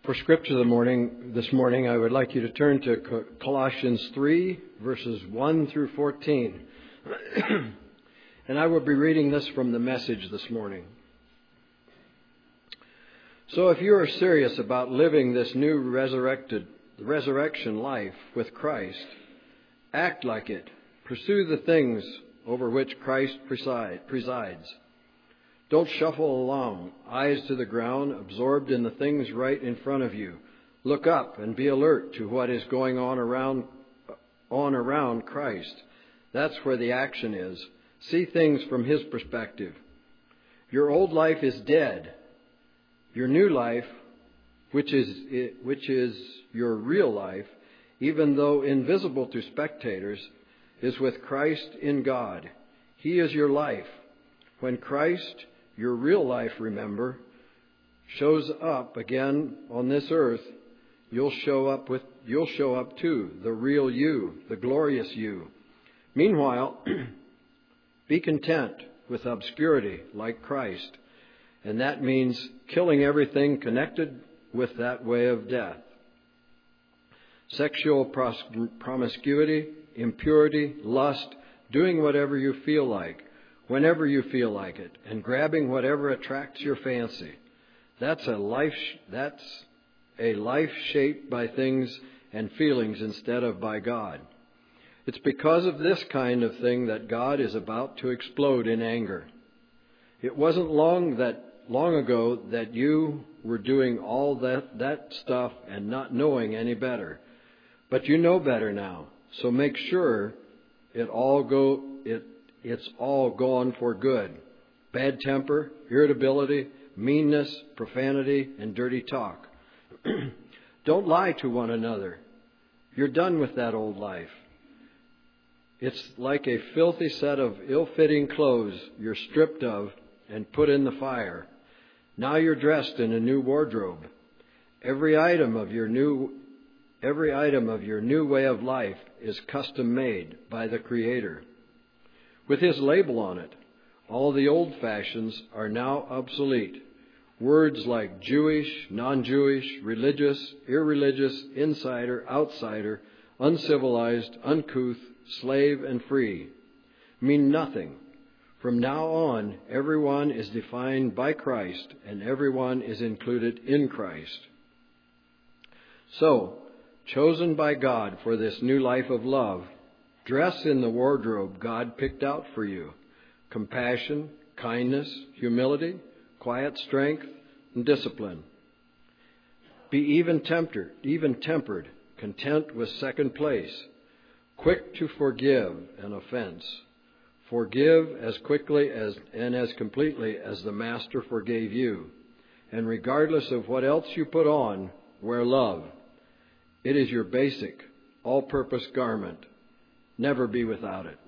For scripture this morning, I would like you to turn to Colossians 3, verses 1 through 14. And I will be reading this from the Message this morning. So if you are serious about living this new resurrection life with Christ, act like it. Pursue the things over which Christ presides. Don't shuffle along, eyes to the ground, absorbed in the things right in front of you. Look up and be alert to what is going on around Christ. That's where the action is. See things from His perspective. Your old life is dead. Your new life, which is your real life, even though invisible to spectators, is with Christ in God. He is your life. When Christ, your real life, remember, shows up again on this earth, you'll show up too, the real you, the glorious you. Meanwhile, be content with obscurity like Christ, and that means killing everything connected with that way of death. Sexual promiscuity, impurity, lust, doing whatever you feel like, whenever you feel like it, and grabbing whatever attracts your fancy. That's a life shaped by things and feelings instead of by God. It's because of this kind of thing that God is about to explode in anger. It wasn't long ago that you were doing all that stuff and not knowing any better. But you know better now, so make sure it's all gone for good. Bad temper, irritability, meanness, profanity, and dirty talk. Don't lie to one another. You're done with that old life. It's like a filthy set of ill-fitting clothes you're stripped of and put in the fire. Now you're dressed in a new wardrobe. Every item of your new way of life is custom made by the Creator. With His label on it, all the old fashions are now obsolete. Words like Jewish, non-Jewish, religious, irreligious, insider, outsider, uncivilized, uncouth, slave, and free mean nothing. From now on, everyone is defined by Christ, and everyone is included in Christ. So, chosen by God for this new life of love, dress in the wardrobe God picked out for you: compassion, kindness, humility, quiet strength, and discipline. Be even-tempered, content with second place, quick to forgive an offense. Forgive as quickly and as completely as the Master forgave you. And regardless of what else you put on, wear love. It is your basic, all-purpose garment. Never be without it.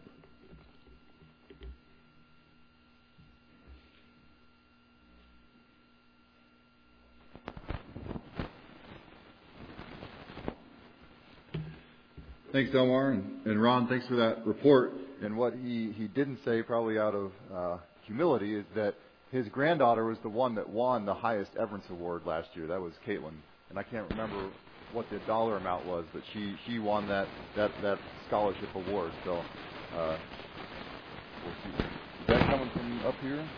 Thanks, Delmar, and Ron, thanks for that report. And what he didn't say, probably out of humility, is that his granddaughter was the one that won the highest Everence Award last year. That was Caitlin. And I can't remember what the dollar amount was, but she won that scholarship award. So we'll see. Is that coming from up here?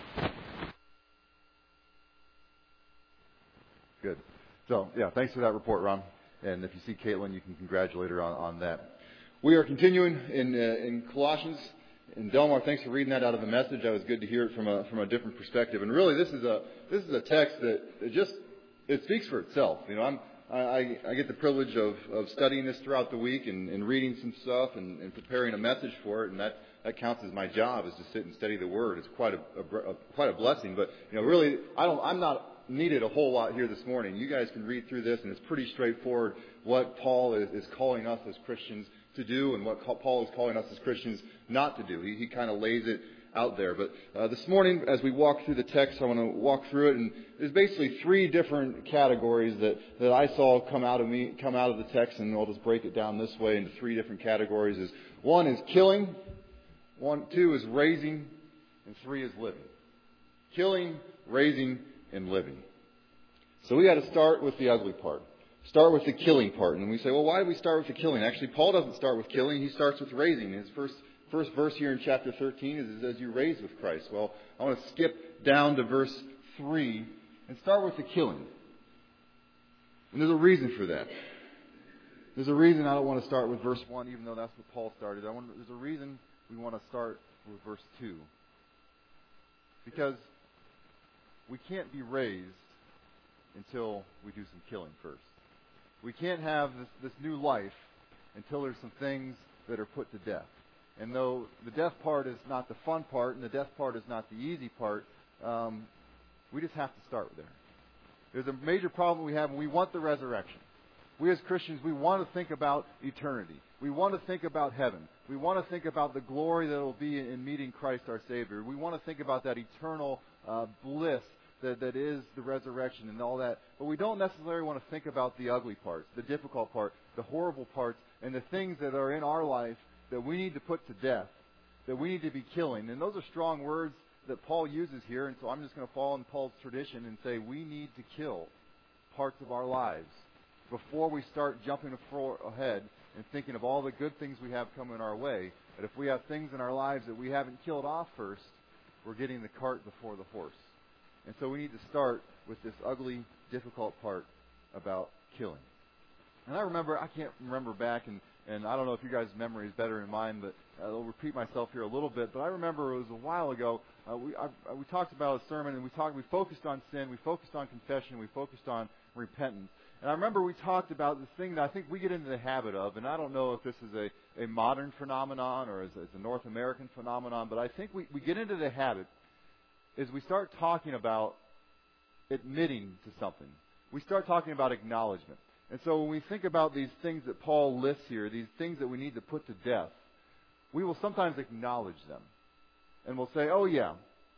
Good. So yeah, thanks for that report, Ron. And if you see Caitlin, you can congratulate her on that. We are continuing in Colossians. And Delmar, thanks for reading that out of the Message. That was good to hear it from a different perspective. And really, this is a text that it speaks for itself. You know, I get the privilege of studying this throughout the week and reading some stuff and preparing a message for it, and that counts as my job, is to sit and study the Word. It's quite a blessing. But you know, really, I'm not needed a whole lot here this morning. You guys can read through this, and it's pretty straightforward what Paul is calling us as Christians to do and what Paul is calling us as Christians not to do. He kind of lays it out there. But this morning, as we walk through the text, I want to walk through it, and there's basically three different categories that I saw come out of the text, and I'll just break it down this way into three different categories. One is killing, two is raising, and three is living. Killing, raising, and living. So we got to start with the ugly part. Start with the killing part. And we say, well, why do we start with the killing? Actually, Paul doesn't start with killing. He starts with raising. His first verse here in chapter 13 is, as you raise with Christ. Well, I want to skip down to verse 3 and start with the killing. And there's a reason for that. There's a reason I don't want to start with verse 1, even though that's what Paul started. There's a reason we want to start with verse 2. Because we can't be raised until we do some killing first. We can't have this new life until there's some things that are put to death. And though the death part is not the fun part and the death part is not the easy part, we just have to start there. There's a major problem we have, and we want the resurrection. We as Christians, we want to think about eternity. We want to think about heaven. We want to think about the glory that will be in meeting Christ our Savior. We want to think about that eternal bliss that is the resurrection and all that. But we don't necessarily want to think about the ugly parts, the difficult part, the horrible parts, and the things that are in our life that we need to put to death, that we need to be killing. And those are strong words that Paul uses here, and so I'm just going to follow in Paul's tradition and say we need to kill parts of our lives before we start jumping ahead and thinking of all the good things we have coming our way. That if we have things in our lives that we haven't killed off first, we're getting the cart before the horse. And so we need to start with this ugly, difficult part about killing. And I can't remember back, and I don't know if you guys' memory is better than mine, but I'll repeat myself here a little bit. But I remember it was a while ago, we talked about a sermon, and we focused on sin, we focused on confession, we focused on repentance. And I remember we talked about this thing that I think we get into the habit of, and I don't know if this is a modern phenomenon or is a North American phenomenon, but I think we get into the habit is we start talking about admitting to something. We start talking about acknowledgement. And so when we think about these things that Paul lists here, these things that we need to put to death, we will sometimes acknowledge them. And we'll say, oh yeah,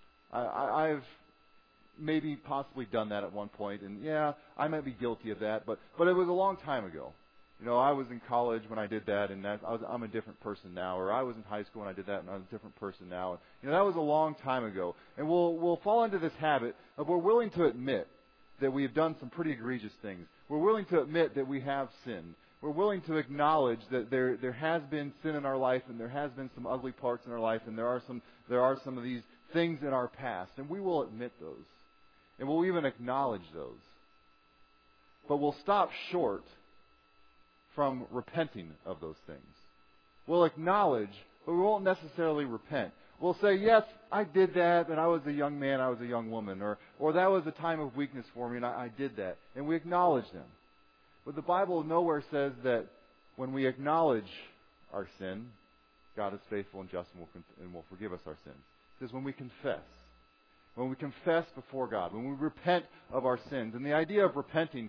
I've maybe possibly done that at one point, and yeah, I might be guilty of that, but it was a long time ago. You know, I was in college when I did that, and I'm a different person now. Or I was in high school when I did that, and I'm a different person now. And, you know, that was a long time ago. And we'll fall into this habit of we're willing to admit that we have done some pretty egregious things. We're willing to admit that we have sinned. We're willing to acknowledge that there has been sin in our life, and there has been some ugly parts in our life, and there are some of these things in our past, and we will admit those. And we'll even acknowledge those. But we'll stop short from repenting of those things. We'll acknowledge, but we won't necessarily repent. We'll say, yes, I did that, and I was a young man, I was a young woman, or that was a time of weakness for me, and I did that. And we acknowledge them. But the Bible nowhere says that when we acknowledge our sin, God is faithful and just and will forgive us our sins. It says when we confess. When we confess before God, when we repent of our sins. And the idea of repenting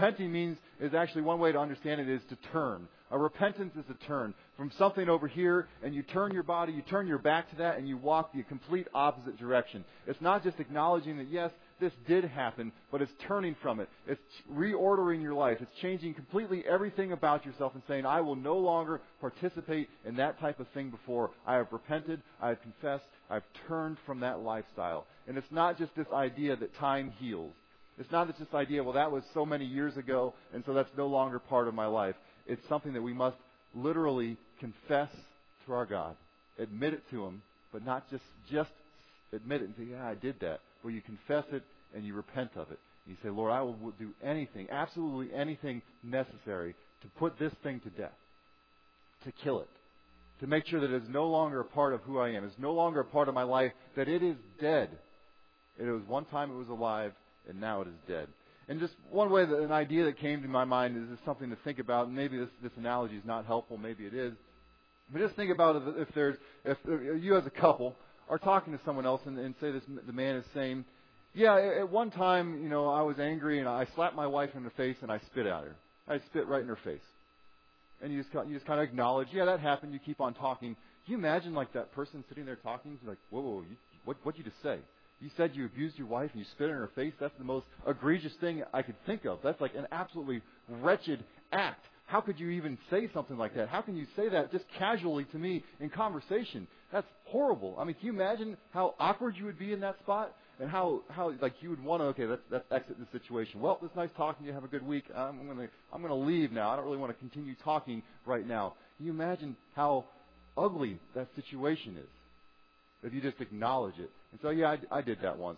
is actually one way to understand it is to turn. A repentance is a turn from something over here, and you turn your body, you turn your back to that, and you walk the complete opposite direction. It's not just acknowledging that, yes, this did happen, but it's turning from it. It's reordering your life. It's changing completely everything about yourself and saying, I will no longer participate in that type of thing before. I have repented, I have confessed, I've turned from that lifestyle. And it's not just this idea that time heals. It's not just this idea, well, that was so many years ago, and so that's no longer part of my life. It's something that we must literally confess to our God. Admit it to Him, but not just admit it and say, yeah, I did that. Well, you confess it and you repent of it. You say, Lord, I will do anything, absolutely anything necessary to put this thing to death, to kill it, to make sure that it is no longer a part of who I am. It's no longer a part of my life, that it is dead. It was one time it was alive, and now it is dead. And just one way, an idea that came to my mind is just something to think about, and maybe this analogy is not helpful, maybe it is. But just think about if you as a couple are talking to someone else and say the man is saying, yeah, at one time, you know, I was angry and I slapped my wife in the face and I spit at her. I spit right in her face. And you just kind of acknowledge, yeah, that happened. You keep on talking. Can you imagine like that person sitting there talking, like, whoa, what'd you just say? You said you abused your wife and you spit in her face? That's the most egregious thing I could think of. That's like an absolutely wretched act how could you even say something like that? How can you say that just casually to me in conversation? That's horrible. I mean, can you imagine how awkward you would be in that spot? And how like you would want to, okay, let's exit the situation. Well, it's nice talking to you. Have a good week. I'm gonna leave now. I don't really want to continue talking right now. Can you imagine how ugly that situation is if you just acknowledge it? And so, yeah, I did that once.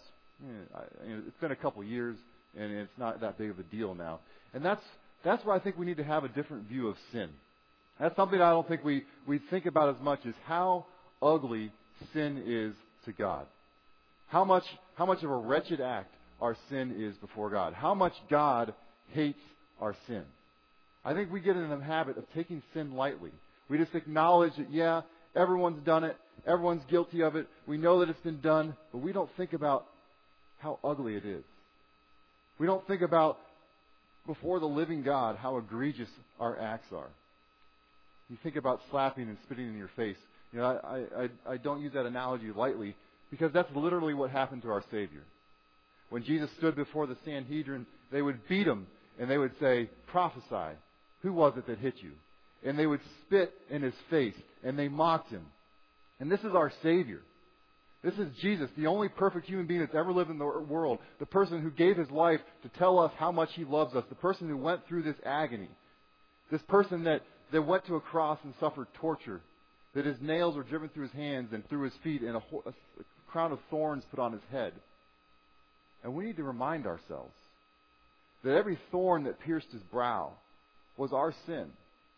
It's been a couple years, and it's not that big of a deal now. And that's where I think we need to have a different view of sin. That's something I don't think we think about as much as how ugly sin is to God. How much of a wretched act our sin is before God. How much God hates our sin. I think we get in the habit of taking sin lightly. We just acknowledge that, yeah, everyone's done it. Everyone's guilty of it. We know that it's been done, but we don't think about how ugly it is. We don't think about, before the living God, how egregious our acts are. You think about slapping and spitting in your face. You know, I don't use that analogy lightly, because that's literally what happened to our Savior. When Jesus stood before the Sanhedrin, they would beat him, and they would say, prophesy. Who was it that hit you? And they would spit in his face, and they mocked him. And this is our Savior. This is Jesus, the only perfect human being that's ever lived in the world. The person who gave his life to tell us how much he loves us. The person who went through this agony. This person that went to a cross and suffered torture. That his nails were driven through his hands and through his feet, and a crown of thorns put on his head. And we need to remind ourselves that every thorn that pierced his brow was our sin.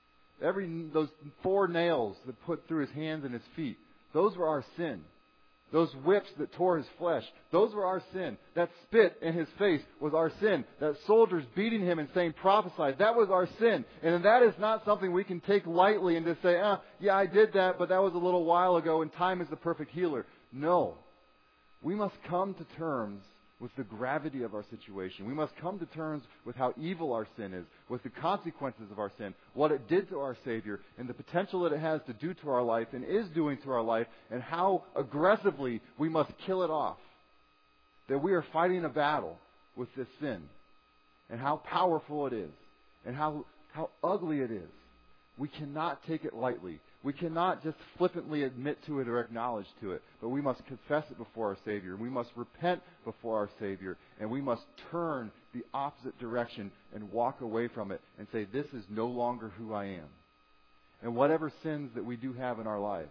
Those 4 nails that put through his hands and his feet, those were our sin. Those whips that tore his flesh, those were our sin. That spit in his face was our sin. That soldiers beating him and saying, prophesy, that was our sin. And that is not something we can take lightly and just say, yeah, I did that, but that was a little while ago, and time is the perfect healer. No. We must come to terms with the gravity of our situation. We must come to terms with how evil our sin is, with the consequences of our sin, what it did to our Savior, and the potential that it has to do to our life and is doing to our life, and how aggressively we must kill it off. That we are fighting a battle with this sin, and how powerful it is, and how ugly it is. We cannot take it lightly. We cannot just flippantly admit to it or acknowledge to it, but we must confess it before our Savior. We must repent before our Savior, and we must turn the opposite direction and walk away from it and say, this is no longer who I am. And whatever sins that we do have in our lives,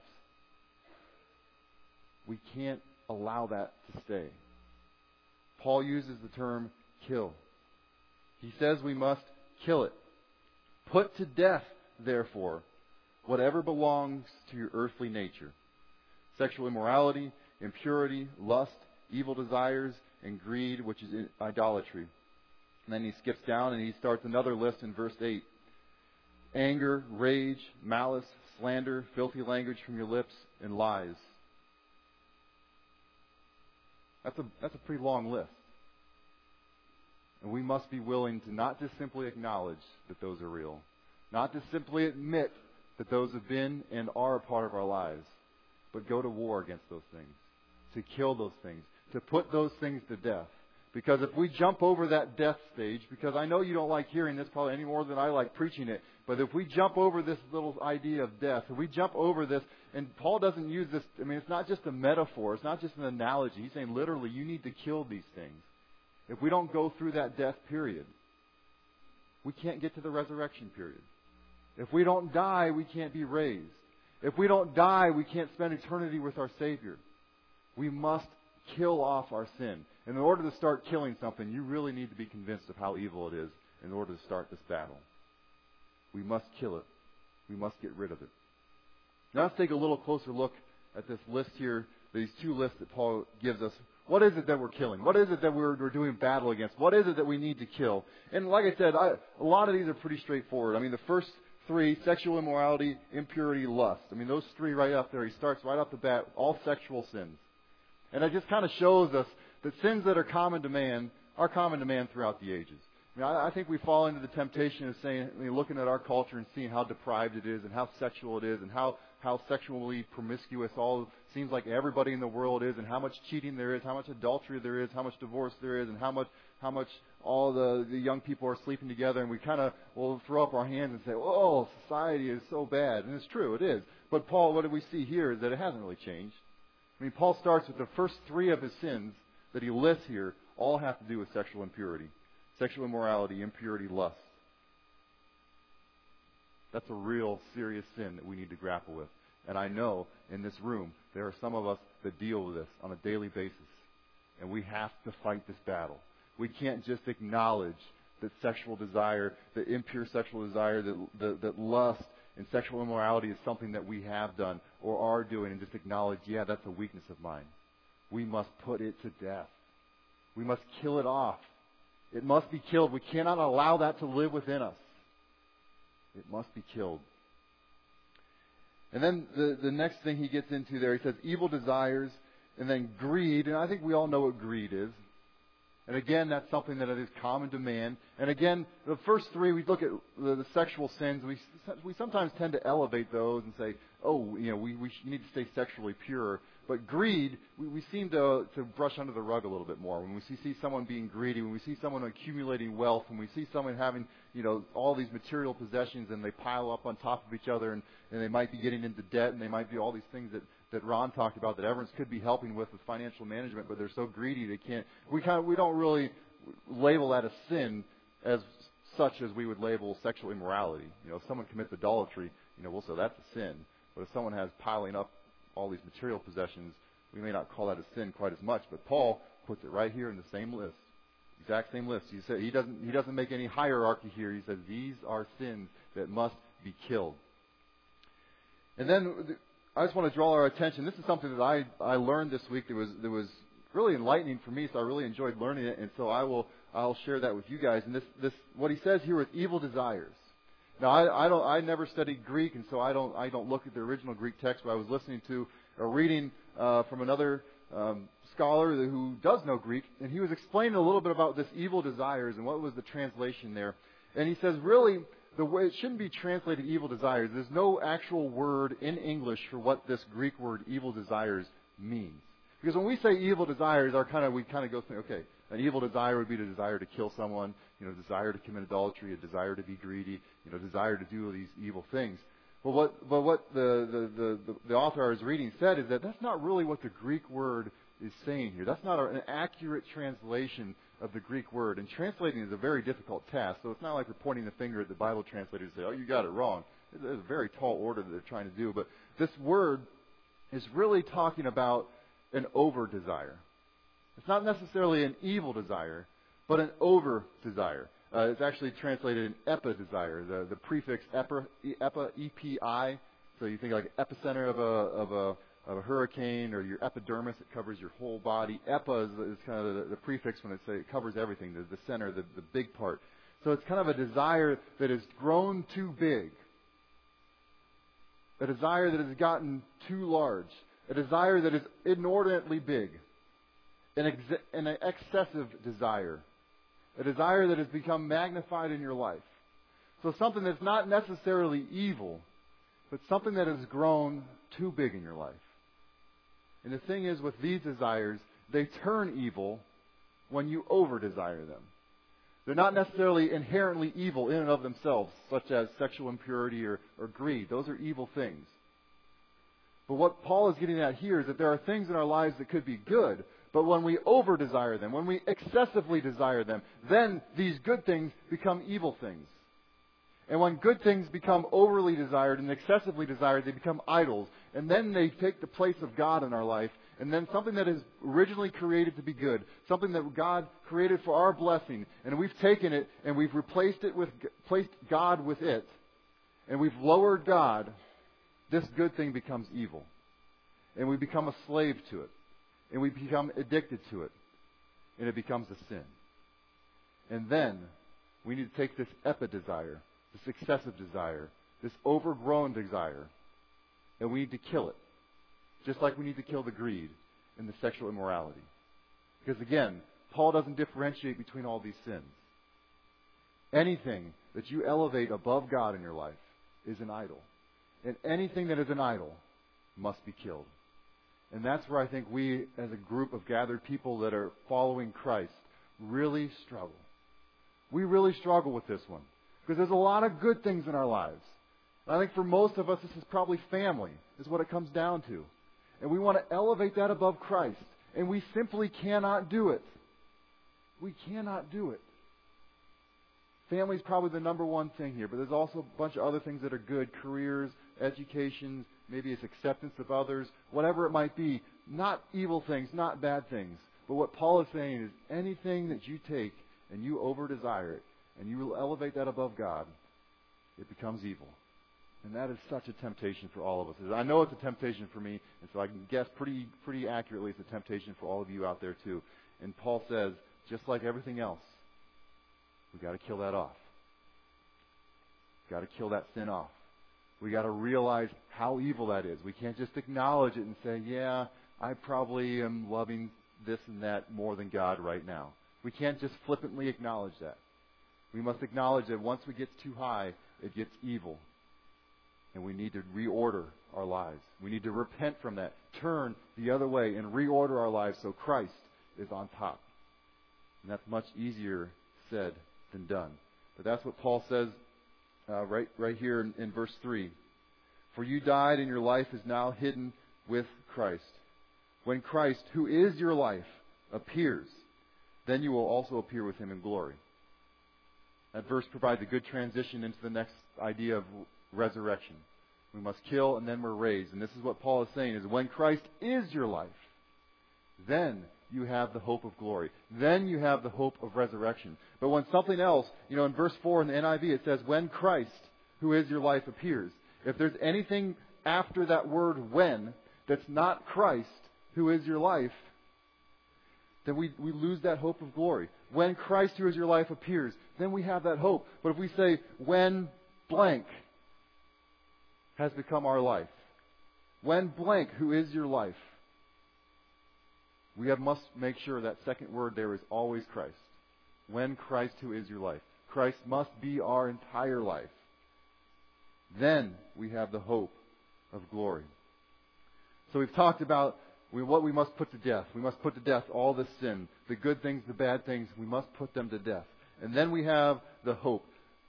we can't allow that to stay. Paul uses the term kill. He says we must kill it. Put to death, therefore, whatever belongs to your earthly nature. Sexual immorality, impurity, lust, evil desires, and greed, which is idolatry. And then he skips down and he starts another list in verse 8. Anger, rage, malice, slander, filthy language from your lips, and lies. That's a pretty long list. And we must be willing to not just simply acknowledge that those are real. Not just simply admit that those have been and are a part of our lives, but go to war against those things, to kill those things, to put those things to death. Because if we jump over that death stage, because I know you don't like hearing this probably any more than I like preaching it, but if we jump over this little idea of death, if we jump over this, and Paul doesn't use this, I mean, it's not just a metaphor, it's not just an analogy. He's saying literally you need to kill these things. If we don't go through that death period, we can't get to the resurrection period. If we don't die, we can't be raised. If we don't die, we can't spend eternity with our Savior. We must kill off our sin. And in order to start killing something, you really need to be convinced of how evil it is in order to start this battle. We must kill it. We must get rid of it. Now let's take a little closer look at this list here, these 2 lists that Paul gives us. What is it that we're killing? What is it that we're doing battle against? What is it that we need to kill? And like I said, a lot of these are pretty straightforward. I mean, the first 3, sexual immorality, impurity, lust. I mean, those 3 right up there. He starts right off the bat, all sexual sins. And it just kind of shows us that sins that are common to man are common to man throughout the ages. I mean, I think we fall into the temptation of saying, looking at our culture and seeing how deprived it is and how sexual it is and how how sexually promiscuous seems like everybody in the world is, and how much cheating there is, how much adultery there is, how much divorce there is, and how much all the young people are sleeping together, and we kind of will throw up our hands and say, oh, society is so bad. And it's true, it is. But Paul, what do we see here is that it hasn't really changed. I mean, Paul starts with the first three of his sins that he lists here all have to do with sexual impurity. Sexual immorality, impurity, lust. That's a real serious sin that we need to grapple with. And I know in this room there are some of us that deal with this on a daily basis. And we have to fight this battle. We can't just acknowledge that sexual desire, that impure sexual desire, that lust and sexual immorality is something that we have done or are doing, and just acknowledge, yeah, that's a weakness of mine. We must put it to death. We must kill it off. It must be killed. We cannot allow that to live within us. It must be killed. And then the next thing he gets into there, he says evil desires, and then greed. And I think we all know what greed is. And again, that's something that is common to man. And again, the first three, we look at the sexual sins. We sometimes tend to elevate those and say, oh, we need to stay sexually pure. But greed, we seem to brush under the rug a little bit more. When we see someone being greedy, when we see someone accumulating wealth, when we see someone having, all these material possessions and they pile up on top of each other and they might be getting into debt and they might do all these things that Ron talked about that Everence could be helping with financial management, but they're so greedy they can't. We don't really label that a sin as such as we would label sexual immorality. If someone commits idolatry, we'll say that's a sin. But if someone has piling up all these material possessions, we may not call that a sin quite as much. But Paul puts it right here in the same list, exact same list. He said he doesn't make any hierarchy here. He says these are sins that must be killed. And then I just want to draw our attention. This is something that I learned this week that was really enlightening for me, so I really enjoyed learning it, and so I'll share that with you guys. And this what he says here with evil desires. Now I never studied Greek, and so I don't look at the original Greek text, but I was listening to a reading from another scholar who does know Greek, and he was explaining a little bit about this evil desires and what was the translation there. And he says really, the way it shouldn't be translated evil desires. There's no actual word in English for what this Greek word evil desires means. Because when we say evil desires, we kind of go think, okay, an evil desire would be the desire to kill someone, desire to commit adultery, a desire to be greedy, desire to do these evil things. But what the author I was reading said is that that's not really what the Greek word is saying here. That's not an accurate translation of the Greek word. And translating is a very difficult task, so it's not like we're pointing the finger at the Bible translators and say, oh, you got it wrong. It's a very tall order that they're trying to do. But this word is really talking about an over-desire. It's not necessarily an evil desire, but an over-desire. It's actually translated an epi-desire. The prefix epi, E-P-I, so you think like epicenter of a hurricane, or your epidermis, it covers your whole body. Epa is kind of the prefix when it covers everything, the center, the big part. So it's kind of a desire that has grown too big, a desire that has gotten too large, a desire that is inordinately big, an excessive desire, a desire that has become magnified in your life. So something that's not necessarily evil, but something that has grown too big in your life. And the thing is, with these desires, they turn evil when you over-desire them. They're not necessarily inherently evil in and of themselves, such as sexual impurity or greed. Those are evil things. But what Paul is getting at here is that there are things in our lives that could be good, but when we over-desire them, when we excessively desire them, then these good things become evil things. And when good things become overly desired and excessively desired, they become idols. And then they take the place of God in our life. And then something that is originally created to be good, something that God created for our blessing, and we've taken it and we've placed God with it, and we've lowered God, this good thing becomes evil. And we become a slave to it. And we become addicted to it. And it becomes a sin. And then we need to take this epi-desire, this excessive desire, this overgrown desire, and we need to kill it. Just like we need to kill the greed and the sexual immorality. Because again, Paul doesn't differentiate between all these sins. Anything that you elevate above God in your life is an idol. And anything that is an idol must be killed. And that's where I think we, as a group of gathered people that are following Christ, really struggle. We really struggle with this one. Because there's a lot of good things in our lives. And I think for most of us, this is probably family, is what it comes down to. And we want to elevate that above Christ. And we simply cannot do it. We cannot do it. Family is probably the number one thing here, but there's also a bunch of other things that are good. Careers, education, maybe it's acceptance of others, whatever it might be. Not evil things, not bad things. But what Paul is saying is anything that you take and you over-desire it, and you will elevate that above God, it becomes evil. And that is such a temptation for all of us. I know it's a temptation for me, and so I can guess pretty accurately it's a temptation for all of you out there too. And Paul says, just like everything else, we've got to kill that off. We've got to kill that sin off. We've got to realize how evil that is. We can't just acknowledge it and say, yeah, I probably am loving this and that more than God right now. We can't just flippantly acknowledge that. We must acknowledge that once we get too high, it gets evil. And we need to reorder our lives. We need to repent from that, turn the other way, and reorder our lives so Christ is on top. And that's much easier said than done. But that's what Paul says right here in verse 3. For you died, and your life is now hidden with Christ. When Christ, who is your life, appears, then you will also appear with him in glory. That verse provides a good transition into the next idea of resurrection. We must kill and then we're raised. And this is what Paul is saying, is when Christ is your life, then you have the hope of glory. Then you have the hope of resurrection. But when something else, in verse 4 in the NIV, it says, when Christ, who is your life, appears. If there's anything after that word when that's not Christ, who is your life, then we lose that hope of glory. When Christ, who is your life, appears, then we have that hope. But if we say, when blank has become our life, when blank, who is your life, we must make sure that second word there is always Christ. When Christ, who is your life. Christ must be our entire life. Then we have the hope of glory. So we've talked about what we must put to death. We must put to death all the sin. The good things, the bad things, we must put them to death. And then we have the hope.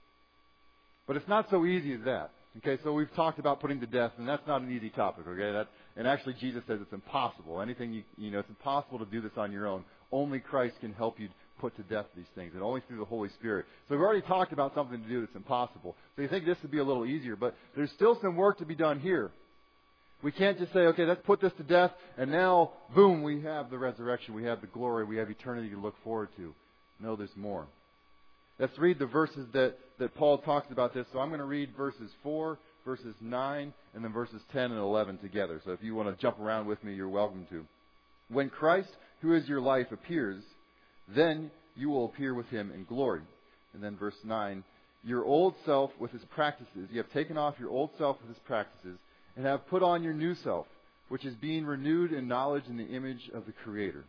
But it's not so easy as that. Okay, so we've talked about putting to death, and that's not an easy topic, okay? And actually Jesus says it's impossible. Anything, it's impossible to do this on your own. Only Christ can help you put to death these things, and only through the Holy Spirit. So we've already talked about something to do that's impossible. So you think this would be a little easier, but there's still some work to be done here. We can't just say, okay, let's put this to death, and now, boom, we have the resurrection, we have the glory, we have eternity to look forward to. No, there's more. Let's read the verses that Paul talks about this. So I'm going to read verses 4, verses 9, and then verses 10 and 11 together. So if you want to jump around with me, you're welcome to. When Christ, who is your life, appears, then you will appear with him in glory. And then verse 9, your old self with his practices, you have taken off your old self with his practices, and have put on your new self, which is being renewed in knowledge in the image of the Creator.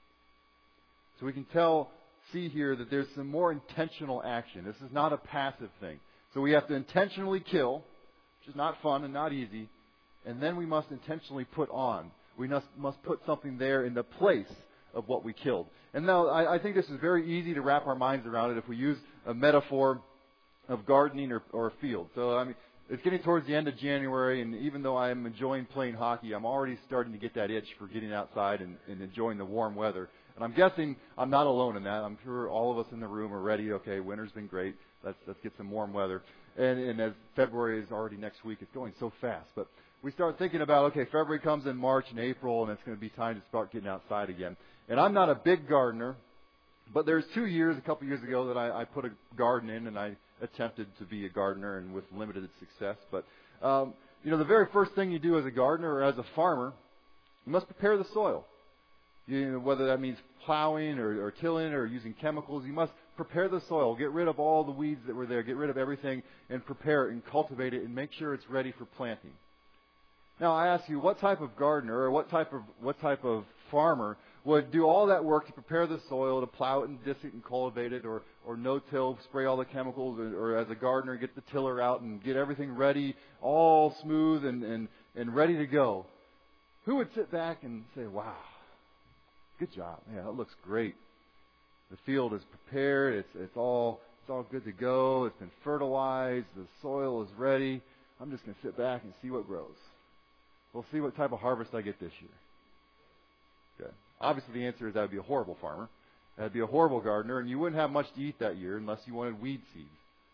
So we can see here that there's some more intentional action. This is not a passive thing. So we have to intentionally kill, which is not fun and not easy, and then we must intentionally put on. We must put something there in the place of what we killed. And now I think this is very easy to wrap our minds around it if we use a metaphor of gardening or a field. So, it's getting towards the end of January, and even though I am enjoying playing hockey, I'm already starting to get that itch for getting outside and enjoying the warm weather. And I'm guessing I'm not alone in that. I'm sure all of us in the room are ready. Okay, winter's been great. Let's get some warm weather. And as February is already next week, it's going so fast. But we start thinking about, okay, February comes in March and April, and it's going to be time to start getting outside again. And I'm not a big gardener, but there's a couple years ago, that I put a garden in, and I attempted to be a gardener, and with limited success. But, the very first thing you do as a gardener or as a farmer, you must prepare the soil. Whether that means plowing or tilling or using chemicals, you must prepare the soil. Get rid of all the weeds that were there. Get rid of everything and prepare it and cultivate it and make sure it's ready for planting. Now I ask you, what type of gardener or what type of farmer would do all that work to prepare the soil, to plow it and disc it and cultivate it, or no-till, spray all the chemicals, or as a gardener get the tiller out and get everything ready, all smooth and ready to go? Who would sit back and say, wow, good job. Yeah, that looks great. The field is prepared. It's all good to go. It's been fertilized. The soil is ready. I'm just going to sit back and see what grows. We'll see what type of harvest I get this year. Okay. Obviously, the answer is that would be a horrible farmer. That would be a horrible gardener, and you wouldn't have much to eat that year unless you wanted weed seeds.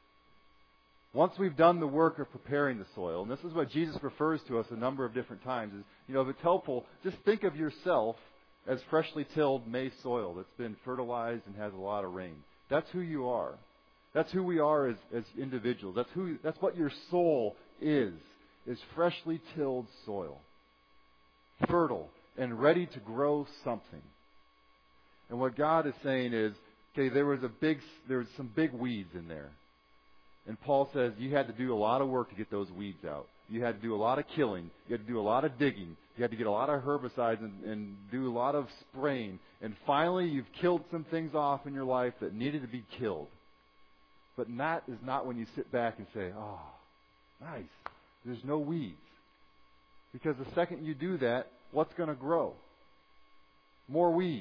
Once we've done the work of preparing the soil, and this is what Jesus refers to us a number of different times, is, if it's helpful, just think of yourself as freshly tilled maize soil that's been fertilized and has a lot of rain. That's who you are. That's who we are as individuals. That's what your soul is freshly tilled soil. Fertile and ready to grow something. And what God is saying is, okay, there was some big weeds in there. And Paul says you had to do a lot of work to get those weeds out. You had to do a lot of killing. You had to do a lot of digging. You had to get a lot of herbicides and do a lot of spraying. And finally, you've killed some things off in your life that needed to be killed. But that is not when you sit back and say, oh, nice. There's no weeds. Because the second you do that, what's going to grow? More weeds.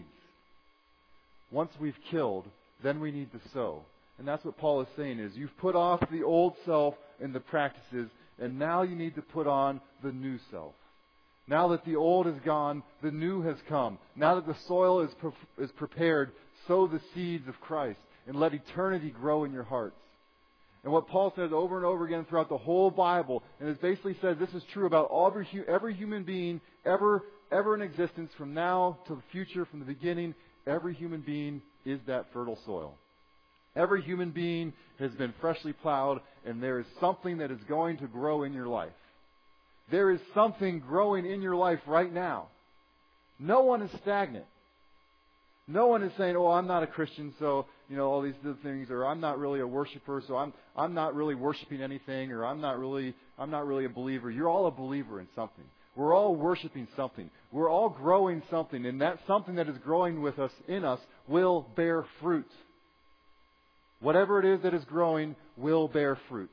Once we've killed, then we need to sow. And that's what Paul is saying is you've put off the old self and the practices, and now you need to put on the new self. Now that the old is gone, the new has come. Now that the soil is prepared, sow the seeds of Christ and let eternity grow in your hearts. And what Paul says over and over again throughout the whole Bible, and it basically says this is true about every human being ever in existence, from now to the future, from the beginning, every human being is that fertile soil. Every human being has been freshly plowed, and there is something that is going to grow in your life. There is something growing in your life right now. No one is stagnant. No one is saying, oh, I'm not a Christian, so, all these other things, or I'm not really a worshiper, so I'm not really worshiping anything, or I'm not really a believer. You're all a believer in something. We're all worshiping something. We're all growing something, and that something that is growing in us will bear fruit. Whatever it is that is growing will bear fruit.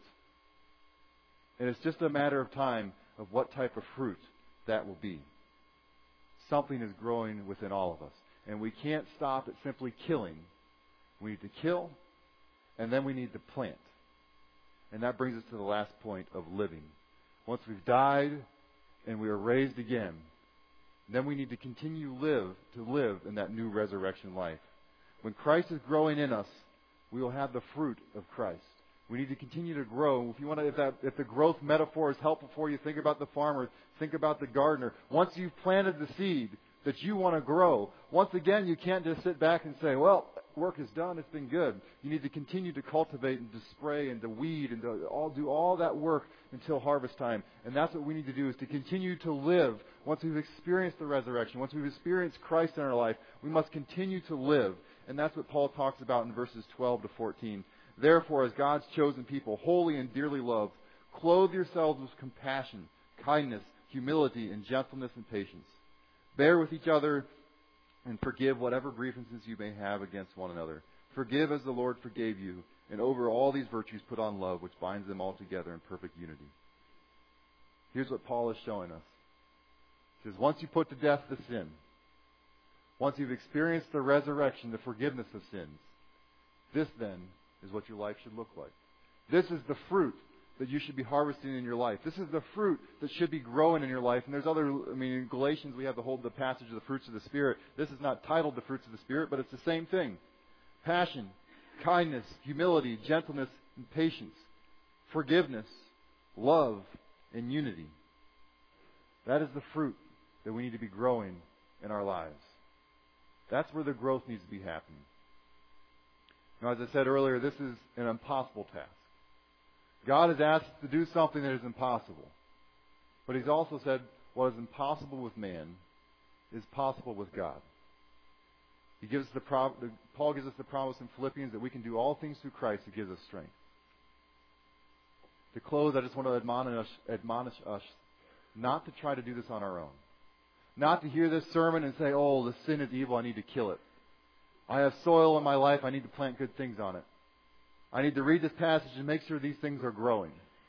And it's just a matter of time of what type of fruit that will be. Something is growing within all of us. And we can't stop at simply killing. We need to kill, and then we need to plant. And that brings us to the last point of living. Once we've died and we are raised again, then we need to continue to live in that new resurrection life. When Christ is growing in us, we will have the fruit of Christ. We need to continue to grow. If the growth metaphor is helpful for you, think about the farmer, think about the gardener. Once you've planted the seed that you want to grow, once again, you can't just sit back and say, well, work is done, it's been good. You need to continue to cultivate and to spray and to weed and to do all that work until harvest time. And that's what we need to do, is to continue to live. Once we've experienced the resurrection, once we've experienced Christ in our life, we must continue to live. And that's what Paul talks about in verses 12 to 14. Therefore, as God's chosen people, holy and dearly loved, clothe yourselves with compassion, kindness, humility, and gentleness and patience. Bear with each other and forgive whatever grievances you may have against one another. Forgive as the Lord forgave you, and over all these virtues put on love, which binds them all together in perfect unity. Here's what Paul is showing us. He says, once you put to death the sin, once you've experienced the resurrection, the forgiveness of sins, this then is what your life should look like. This is the fruit that you should be harvesting in your life. This is the fruit that should be growing in your life. And there's in Galatians we have the passage of the fruits of the Spirit. This is not titled the fruits of the Spirit, but it's the same thing. Passion, kindness, humility, gentleness, and patience, forgiveness, love, and unity. That is the fruit that we need to be growing in our lives. That's where the growth needs to be happening. Now, as I said earlier, this is an impossible task. God has asked us to do something that is impossible. But He's also said what is impossible with man is possible with God. Paul gives us the promise in Philippians that we can do all things through Christ who gives us strength. To close, I just want to admonish us not to try to do this on our own. Not to hear this sermon and say, oh, the sin is evil, I need to kill it. I have soil in my life, I need to plant good things on it. I need to read this passage and make sure these things are growing.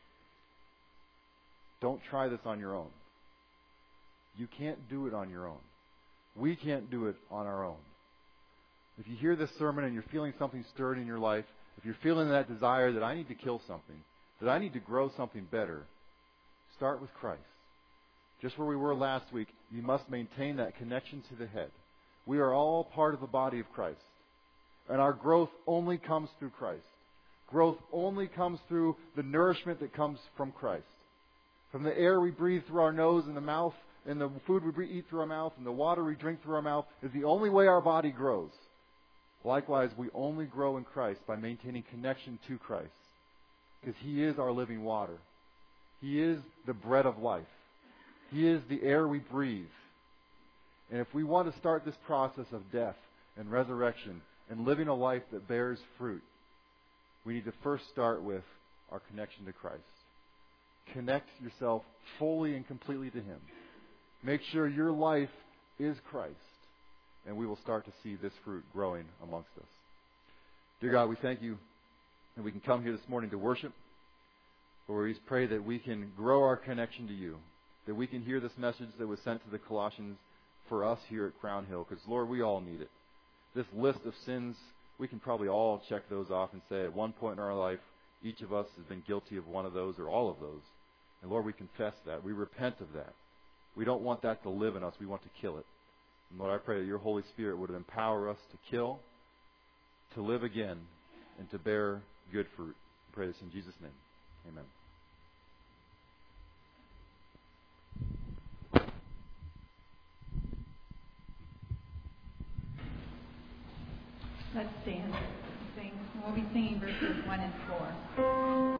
Don't try this on your own. You can't do it on your own. We can't do it on our own. If you hear this sermon and you're feeling something stirred in your life, if you're feeling that desire that I need to kill something, that I need to grow something better, start with Christ. Just where we were last week, you must maintain that connection to the head. We are all part of the body of Christ. And our growth only comes through Christ. Growth only comes through the nourishment that comes from Christ. From the air we breathe through our nose and the mouth, and the food we eat through our mouth, and the water we drink through our mouth is the only way our body grows. Likewise, we only grow in Christ by maintaining connection to Christ. Because He is our living water. He is the bread of life. He is the air we breathe. And if we want to start this process of death and resurrection and living a life that bears fruit, we need to first start with our connection to Christ. Connect yourself fully and completely to Him. Make sure your life is Christ. And we will start to see this fruit growing amongst us. Dear God, we thank You that we can come here this morning to worship. Lord, we pray that we can grow our connection to You. That we can hear this message that was sent to the Colossians for us here at Crown Hill. Because, Lord, we all need it. This list of sins, we can probably all check those off and say at one point in our life, each of us has been guilty of one of those or all of those. And, Lord, we confess that. We repent of that. We don't want that to live in us. We want to kill it. And, Lord, I pray that Your Holy Spirit would empower us to kill, to live again, and to bear good fruit. I pray this in Jesus' name. Amen. Let's stand and sing. We'll be singing verses 1 and 4.